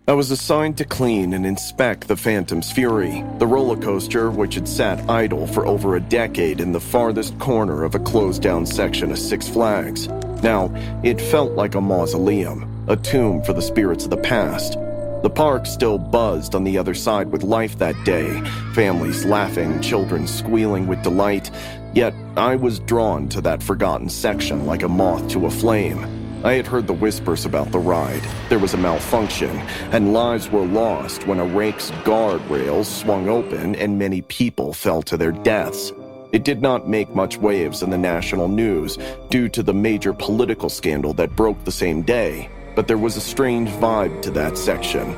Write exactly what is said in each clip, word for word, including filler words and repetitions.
I was assigned to clean and inspect the Phantom's Fury, the roller coaster which had sat idle for over a decade in the farthest corner of a closed-down section of Six Flags. Now, it felt like a mausoleum, a tomb for the spirits of the past. The park still buzzed on the other side with life that day, families laughing, children squealing with delight, yet I was drawn to that forgotten section like a moth to a flame. I had heard the whispers about the ride. There was a malfunction, and lives were lost when a rake's guardrails swung open and many people fell to their deaths. It did not make much waves in the national news due to the major political scandal that broke the same day, but there was a strange vibe to that section.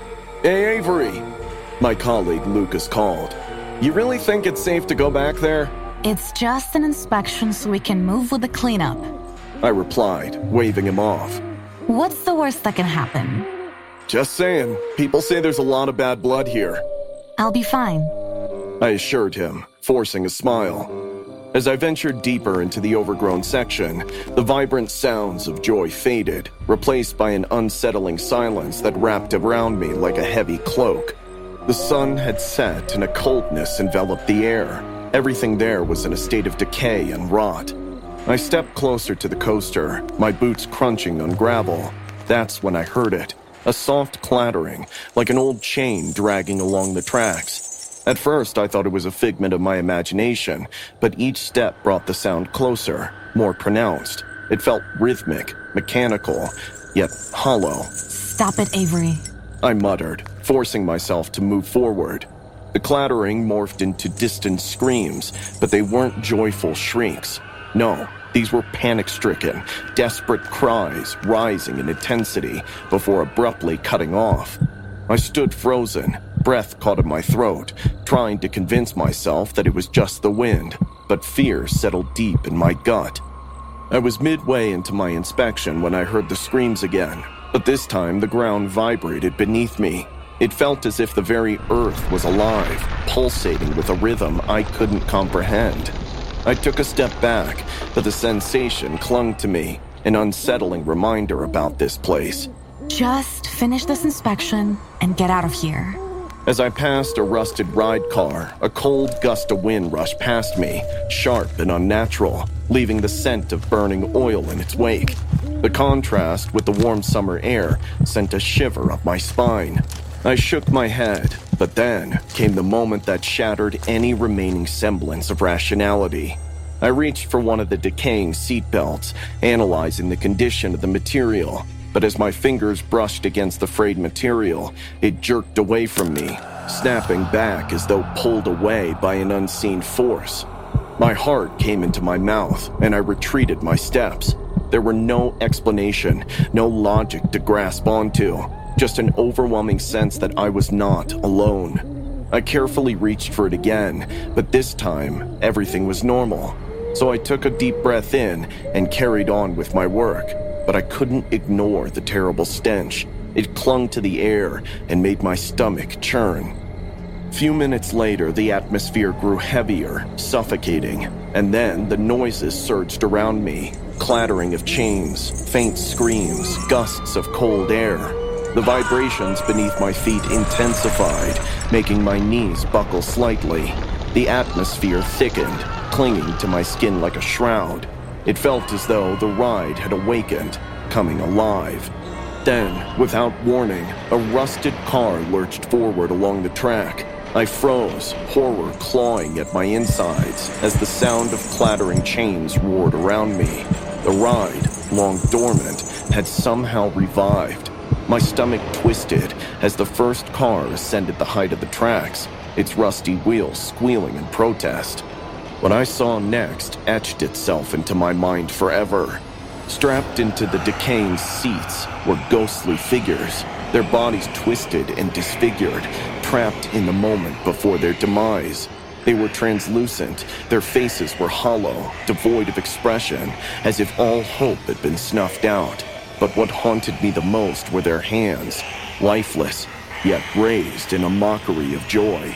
"Hey, Avery," my colleague Lucas called. "You really think it's safe to go back there?" "It's just an inspection so we can move with the cleanup," I replied, waving him off. "What's the worst that can happen?" "Just saying. People say there's a lot of bad blood here." "I'll be fine," I assured him, forcing a smile. As I ventured deeper into the overgrown section, the vibrant sounds of joy faded, replaced by an unsettling silence that wrapped around me like a heavy cloak. The sun had set and a coldness enveloped the air. Everything there was in a state of decay and rot. I stepped closer to the coaster, my boots crunching on gravel. That's when I heard it, a soft clattering, like an old chain dragging along the tracks. At first, I thought it was a figment of my imagination, but each step brought the sound closer, more pronounced. It felt rhythmic, mechanical, yet hollow. "Stop it, Avery," I muttered, forcing myself to move forward. The clattering morphed into distant screams, but they weren't joyful shrieks. No, these were panic-stricken, desperate cries rising in intensity before abruptly cutting off. I stood frozen, breath caught in my throat, trying to convince myself that it was just the wind, but fear settled deep in my gut. I was midway into my inspection when I heard the screams again, but this time the ground vibrated beneath me. It felt as if the very earth was alive, pulsating with a rhythm I couldn't comprehend. I took a step back, but the sensation clung to me, an unsettling reminder about this place. "Just finish this inspection and get out of here." As I passed a rusted ride car, a cold gust of wind rushed past me, sharp and unnatural, leaving the scent of burning oil in its wake. The contrast with the warm summer air sent a shiver up my spine. I shook my head, but then came the moment that shattered any remaining semblance of rationality. I reached for one of the decaying seatbelts, analyzing the condition of the material, but as my fingers brushed against the frayed material, it jerked away from me, snapping back as though pulled away by an unseen force. My heart came into my mouth, and I retreated my steps. There were no explanation, no logic to grasp onto. Just an overwhelming sense that I was not alone. I carefully reached for it again, but this time, everything was normal. So I took a deep breath in and carried on with my work, but I couldn't ignore the terrible stench. It clung to the air and made my stomach churn. Few minutes later, the atmosphere grew heavier, suffocating, and then the noises surged around me, clattering of chains, faint screams, gusts of cold air. The vibrations beneath my feet intensified, making my knees buckle slightly. The atmosphere thickened, clinging to my skin like a shroud. It felt as though the ride had awakened, coming alive. Then, without warning, a rusted car lurched forward along the track. I froze, horror clawing at my insides as the sound of clattering chains roared around me. The ride, long dormant, had somehow revived. My stomach twisted as the first car ascended the height of the tracks, its rusty wheels squealing in protest. What I saw next etched itself into my mind forever. Strapped into the decaying seats were ghostly figures, their bodies twisted and disfigured, trapped in the moment before their demise. They were translucent, their faces were hollow, devoid of expression, as if all hope had been snuffed out. But what haunted me the most were their hands, lifeless, yet raised in a mockery of joy.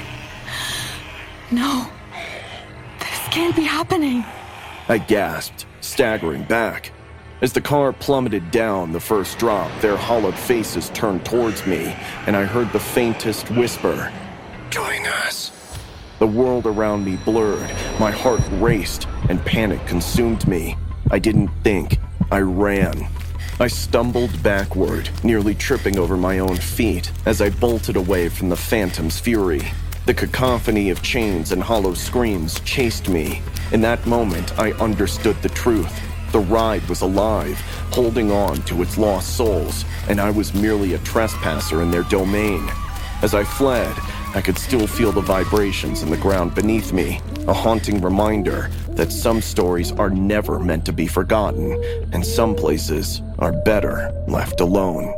"No, this can't be happening," I gasped, staggering back. As the car plummeted down the first drop, their hollowed faces turned towards me, and I heard the faintest whisper, "Join us." The world around me blurred, my heart raced, and panic consumed me. I didn't think, I ran. I stumbled backward, nearly tripping over my own feet as I bolted away from the phantom's fury. The cacophony of chains and hollow screams chased me. In that moment, I understood the truth. The ride was alive, holding on to its lost souls, and I was merely a trespasser in their domain. As I fled, I could still feel the vibrations in the ground beneath me, a haunting reminder that some stories are never meant to be forgotten, and some places are better left alone.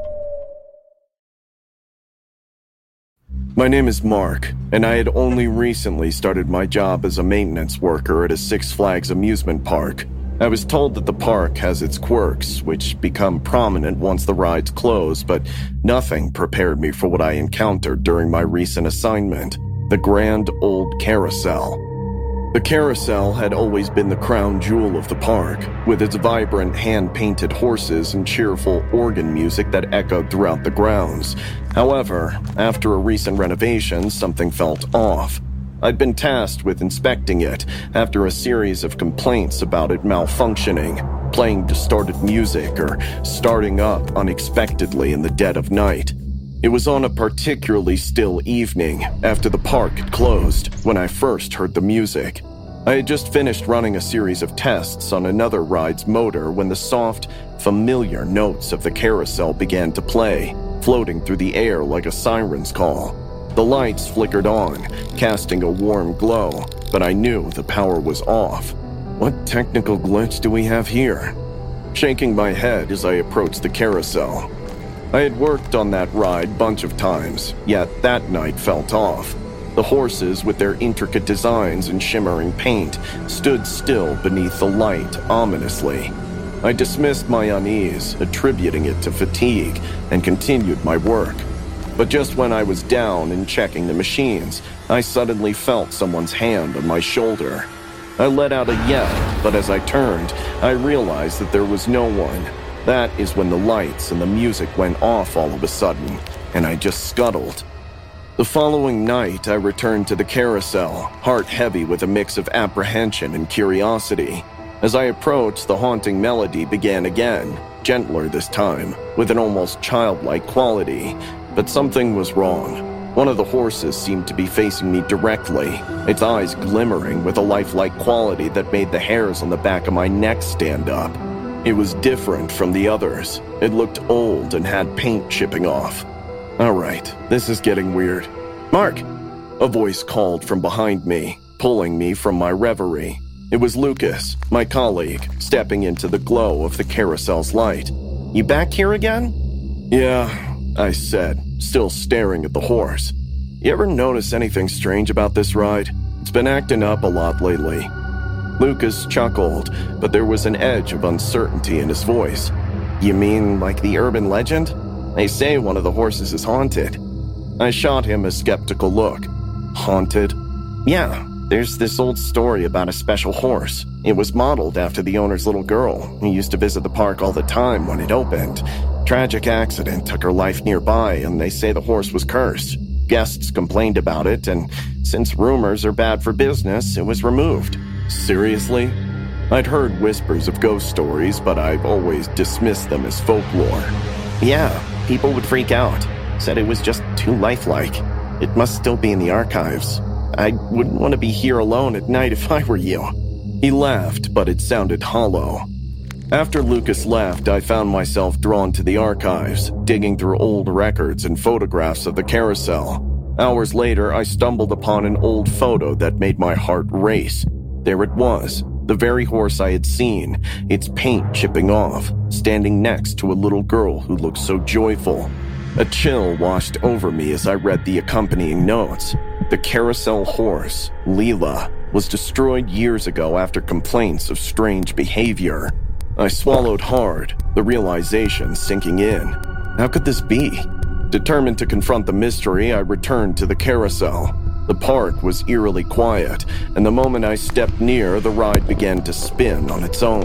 My name is Mark, and I had only recently started my job as a maintenance worker at a Six Flags amusement park. I was told that the park has its quirks, which become prominent once the rides close, but nothing prepared me for what I encountered during my recent assignment, the grand old carousel. The carousel had always been the crown jewel of the park, with its vibrant hand-painted horses and cheerful organ music that echoed throughout the grounds. However, after a recent renovation, something felt off. I'd been tasked with inspecting it after a series of complaints about it malfunctioning, playing distorted music, or starting up unexpectedly in the dead of night. It was on a particularly still evening after the park had closed when I first heard the music. I had just finished running a series of tests on another ride's motor when the soft, familiar notes of the carousel began to play, floating through the air like a siren's call. The lights flickered on, casting a warm glow, but I knew the power was off. What technical glitch do we have here? Shaking my head as I approached the carousel. I had worked on that ride a bunch of times, yet that night felt off. The horses, with their intricate designs and shimmering paint, stood still beneath the light ominously. I dismissed my unease, attributing it to fatigue, and continued my work. But just when I was down and checking the machines, I suddenly felt someone's hand on my shoulder. I let out a yell, but as I turned, I realized that there was no one. That is when the lights and the music went off all of a sudden, and I just scuttled. The following night, I returned to the carousel, heart heavy with a mix of apprehension and curiosity. As I approached, the haunting melody began again, gentler this time, with an almost childlike quality. But something was wrong. One of the horses seemed to be facing me directly, its eyes glimmering with a lifelike quality that made the hairs on the back of my neck stand up. It was different from the others. It looked old and had paint chipping off. All right, this is getting weird. Mark! A voice called from behind me, pulling me from my reverie. It was Lucas, my colleague, stepping into the glow of the carousel's light. You back here again? Yeah, I said, still staring at the horse. You ever notice anything strange about this ride? It's been acting up a lot lately. Lucas chuckled, but there was an edge of uncertainty in his voice. You mean like the urban legend? They say one of the horses is haunted. I shot him a skeptical look. Haunted? Yeah, there's this old story about a special horse. It was modeled after the owner's little girl, who used to visit the park all the time when it opened. Tragic accident took her life nearby, and they say the horse was cursed. Guests complained about it, and since rumors are bad for business, it was removed. Seriously? I'd heard whispers of ghost stories, but I've always dismissed them as folklore. Yeah, people would freak out. Said it was just too lifelike. It must still be in the archives. I wouldn't want to be here alone at night if I were you. He laughed, but it sounded hollow. After Lucas left, I found myself drawn to the archives, digging through old records and photographs of the carousel. Hours later, I stumbled upon an old photo that made my heart race. There it was, the very horse I had seen, its paint chipping off, standing next to a little girl who looked so joyful. A chill washed over me as I read the accompanying notes. The carousel horse, Leela, was destroyed years ago after complaints of strange behavior. I swallowed hard, the realization sinking in. How could this be? Determined to confront the mystery, I returned to the carousel. The park was eerily quiet, and the moment I stepped near, the ride began to spin on its own.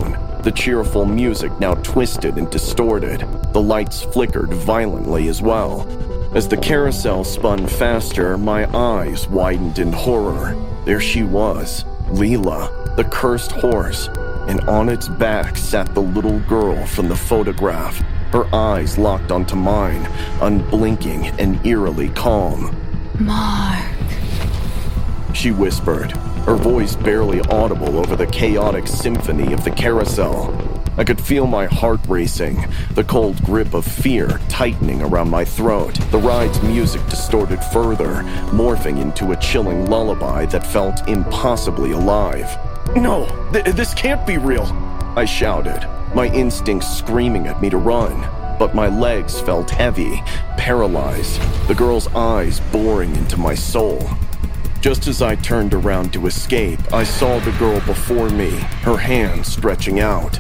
the cheerful music now twisted and distorted. The lights flickered violently as well. As the carousel spun faster, my eyes widened in horror. There she was, Leela, the cursed horse, and on its back sat the little girl from the photograph, her eyes locked onto mine, unblinking and eerily calm. Mark. She whispered, her voice barely audible over the chaotic symphony of the carousel. I could feel my heart racing, the cold grip of fear tightening around my throat. The ride's music distorted further, morphing into a chilling lullaby that felt impossibly alive. "No, th- this can't be real," I shouted, my instincts screaming at me to run. But my legs felt heavy, paralyzed, the girl's eyes boring into my soul. Just as I turned around to escape, I saw the girl before me, her hand stretching out.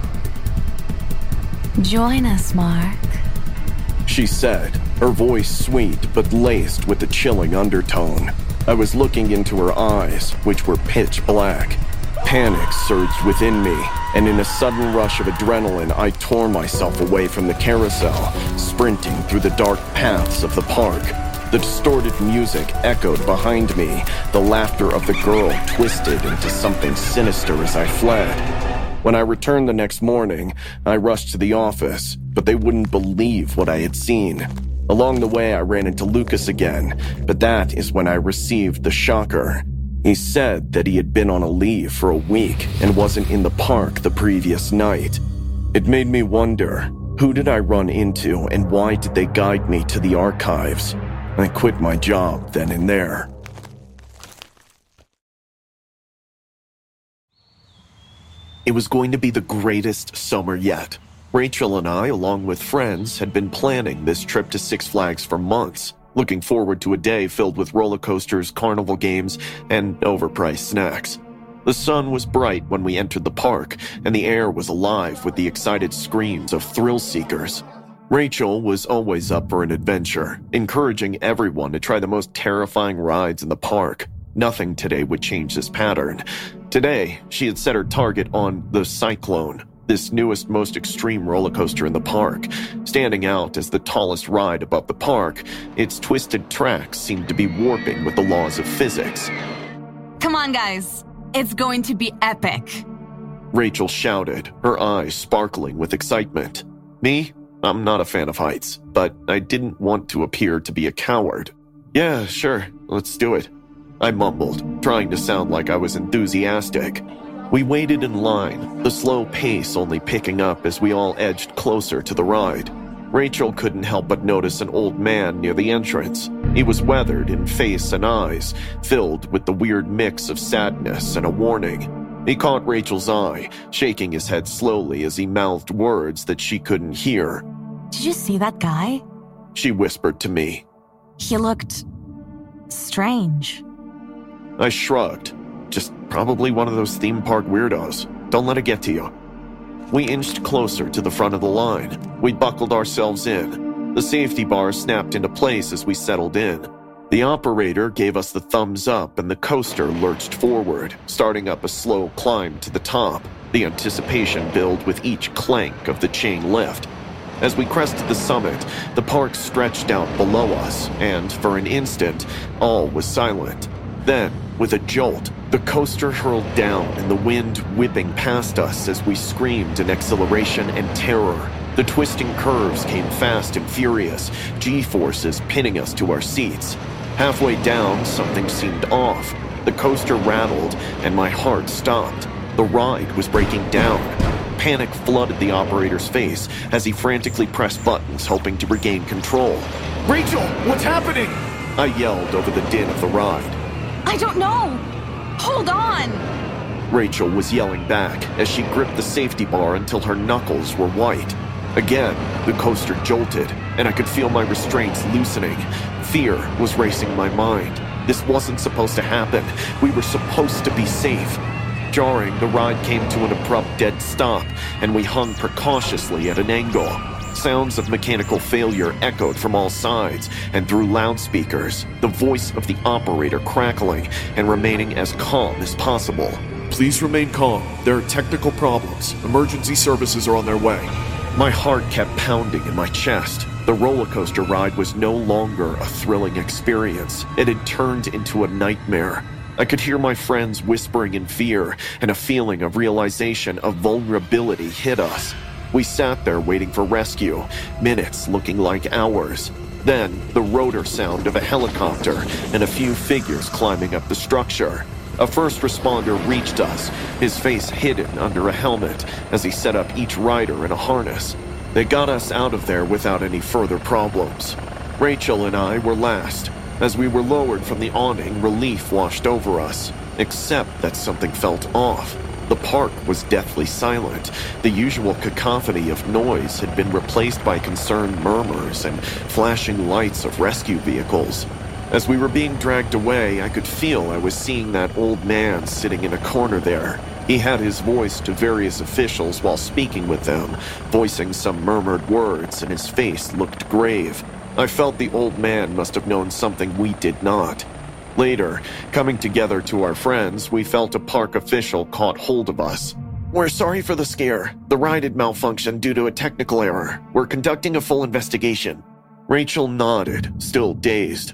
"Join us, Mark," she said, her voice sweet but laced with a chilling undertone. I was looking into her eyes, which were pitch black. Panic surged within me, and in a sudden rush of adrenaline, I tore myself away from the carousel, sprinting through the dark paths of the park. The distorted music echoed behind me, the laughter of the girl twisted into something sinister as I fled. When I returned the next morning, I rushed to the office, but they wouldn't believe what I had seen. Along the way, I ran into Lucas again, but that is when I received the shocker. He said that he had been on a leave for a week and wasn't in the park the previous night. It made me wonder, who did I run into and why did they guide me to the archives? I quit my job then and there. It was going to be the greatest summer yet. Rachel and I, along with friends, had been planning this trip to Six Flags for months, looking forward to a day filled with roller coasters, carnival games, and overpriced snacks. The sun was bright when we entered the park, and the air was alive with the excited screams of thrill seekers. Rachel was always up for an adventure, encouraging everyone to try the most terrifying rides in the park. Nothing today would change this pattern. Today, she had set her target on the Cyclone, this newest, most extreme roller coaster in the park. Standing out as the tallest ride above the park, its twisted tracks seemed to be warping with the laws of physics. "Come on, guys. It's going to be epic," Rachel shouted, her eyes sparkling with excitement. Me? I'm not a fan of heights, but I didn't want to appear to be a coward. "Yeah, sure, let's do it," I mumbled, trying to sound like I was enthusiastic. We waited in line, the slow pace only picking up as we all edged closer to the ride. Rachel couldn't help but notice an old man near the entrance. He was weathered in face and eyes, filled with the weird mix of sadness and a warning. He caught Rachel's eye, shaking his head slowly as he mouthed words that she couldn't hear. "Did you see that guy?" she whispered to me. "He looked strange." I shrugged. Just probably one of those theme park weirdos. Don't let it get to you. We inched closer to the front of the line. We buckled ourselves in. The safety bars snapped into place as we settled in. The operator gave us the thumbs up and the coaster lurched forward, starting up a slow climb to the top, the anticipation built with each clank of the chain lift. As we crested the summit, the park stretched out below us, and for an instant, all was silent. Then, with a jolt, the coaster hurled down and the wind whipping past us as we screamed in exhilaration and terror. The twisting curves came fast and furious, G-forces pinning us to our seats. Halfway down, something seemed off. The coaster rattled and my heart stopped. The ride was breaking down. Panic flooded the operator's face as he frantically pressed buttons hoping to regain control. "Rachel, what's happening?" I yelled over the din of the ride. "I don't know! Hold on!" Rachel was yelling back as she gripped the safety bar until her knuckles were white. Again, the coaster jolted, and I could feel my restraints loosening. Fear was racing in my mind. This wasn't supposed to happen. We were supposed to be safe. Jarring, the ride came to an abrupt dead stop, and we hung precautiously at an angle. Sounds of mechanical failure echoed from all sides, and through loudspeakers, the voice of the operator crackling and remaining as calm as possible. Please remain calm. There are technical problems. Emergency services are on their way. My heart kept pounding in my chest. The roller coaster ride was no longer a thrilling experience. It had turned into a nightmare. I could hear my friends whispering in fear, and a feeling of realization of vulnerability hit us. We sat there waiting for rescue, minutes looking like hours. Then, the rotor sound of a helicopter and a few figures climbing up the structure. A first responder reached us, his face hidden under a helmet, as he set up each rider in a harness. They got us out of there without any further problems. Rachel and I were last. As we were lowered from the awning, relief washed over us, except that something felt off. The park was deathly silent. The usual cacophony of noise had been replaced by concerned murmurs and flashing lights of rescue vehicles. As we were being dragged away, I could feel I was seeing that old man sitting in a corner there. He had his voice to various officials while speaking with them, voicing some murmured words, and his face looked grave. I felt the old man must have known something we did not. Later, coming together to our friends, we felt a park official caught hold of us. "We're sorry for the scare. The ride had malfunctioned due to a technical error. We're conducting a full investigation." Rachel nodded, still dazed.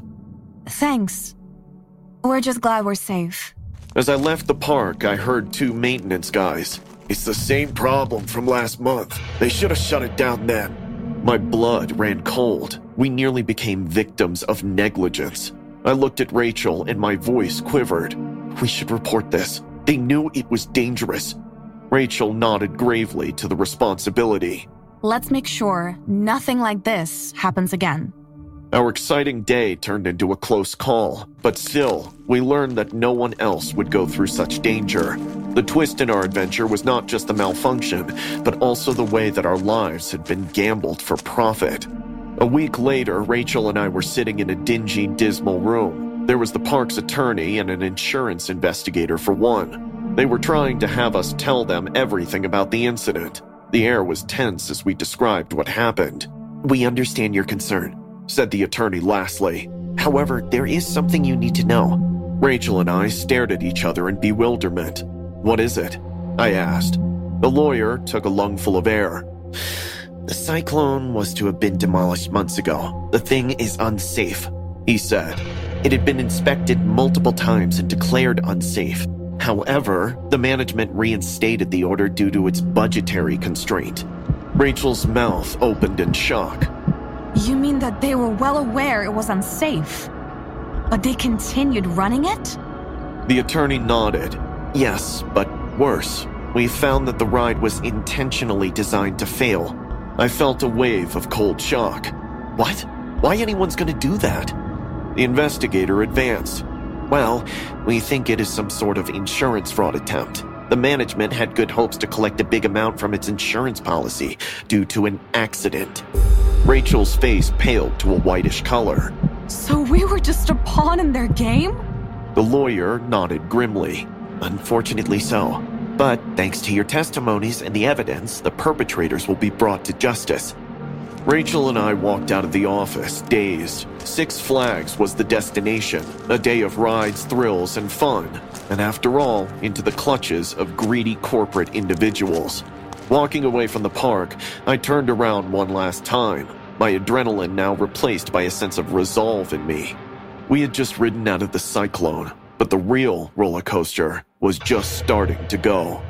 Thanks. We're just glad we're safe. As I left the park, I heard two maintenance guys. "It's the same problem from last month. They should have shut it down then." My blood ran cold. We nearly became victims of negligence. I looked at Rachel and my voice quivered. "We should report this. They knew it was dangerous." Rachel nodded gravely to the responsibility. Let's make sure nothing like this happens again. Our exciting day turned into a close call, but still, we learned that no one else would go through such danger. The twist in our adventure was not just the malfunction, but also the way that our lives had been gambled for profit. A week later, Rachel and I were sitting in a dingy, dismal room. There was the park's attorney and an insurance investigator for one. They were trying to have us tell them everything about the incident. The air was tense as we described what happened. "We understand your concern," said the attorney lastly. "However, there is something you need to know." Rachel and I stared at each other in bewilderment. "What is it?" I asked. The lawyer took a lungful of air. "The Cyclone was to have been demolished months ago. The thing is unsafe," he said. "It had been inspected multiple times and declared unsafe. However, the management reinstated the order due to its budgetary constraint." Rachel's mouth opened in shock. You mean that they were well aware it was unsafe, but they continued running it? The attorney nodded. "Yes, but worse. We found that the ride was intentionally designed to fail." I felt a wave of cold shock. "What? Why anyone's going to do that?" The investigator advanced. "Well, we think it is some sort of insurance fraud attempt. The management had good hopes to collect a big amount from its insurance policy due to an accident." Rachel's face paled to a whitish color. So we were just a pawn in their game? The lawyer nodded grimly. "Unfortunately so. But thanks to your testimonies and the evidence, the perpetrators will be brought to justice." Rachel and I walked out of the office, dazed. Six Flags was the destination, a day of rides, thrills, and fun. And after all, into the clutches of greedy corporate individuals. Walking away from the park, I turned around one last time, my adrenaline now replaced by a sense of resolve in me. We had just ridden out of the Cyclone, but the real roller coaster was just starting to go.